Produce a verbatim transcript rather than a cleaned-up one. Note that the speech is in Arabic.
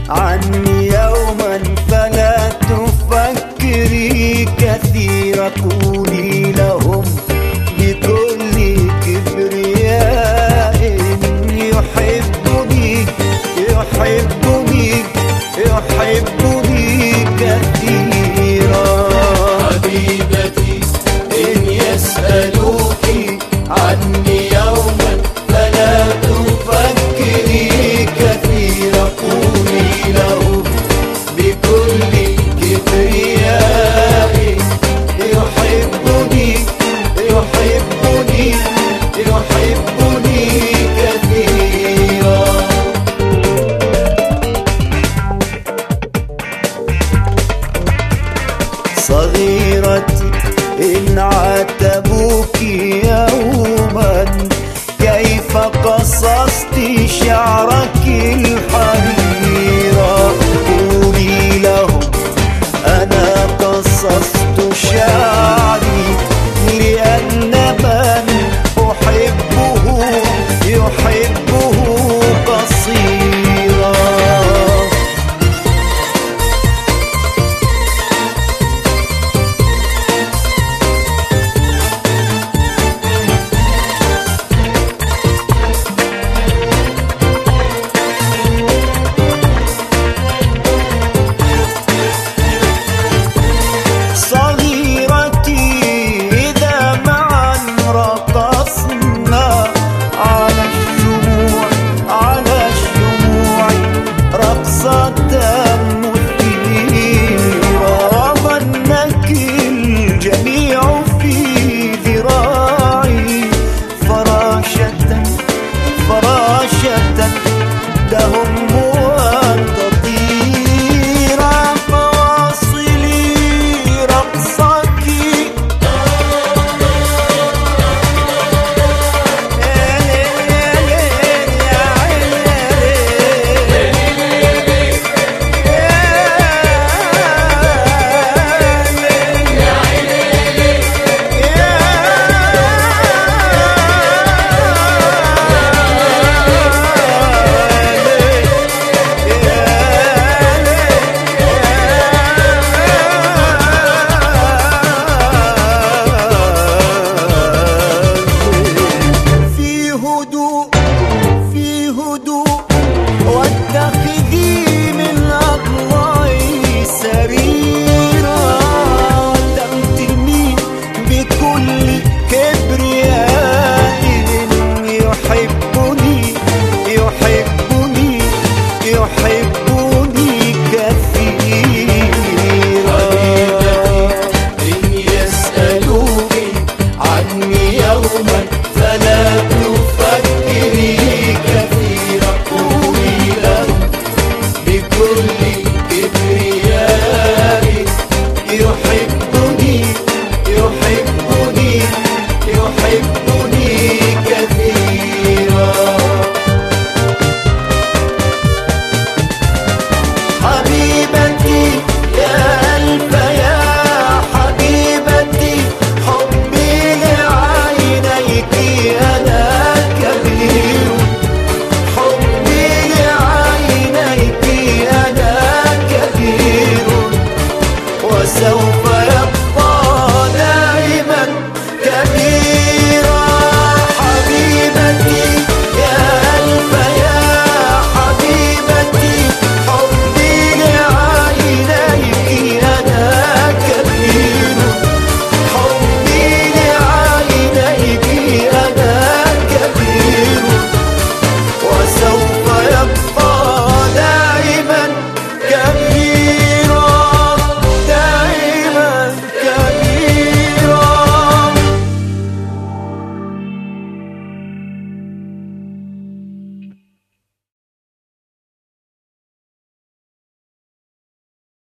عني يوما فلا تفكري كثيرا. قولي لهم بكل كبرياء يحبني يحبني يحبني كثيرا. حبيبتي إن يسألوك عني يوما فلا تفكري كثيرا. قولي لهم بكل كبرياء يحبني يحبني يحبني كثيرا. صغيرتي إن عاتبوك يوما كيف قصصت شعرك الحريرا. قولي لهم أنا قصصت شعري لأن من أحبه يحبه قصيرا. واتخذي من أضلاعي سريرا. تمتمي بكل كبرياء يحبني يحبني يحبني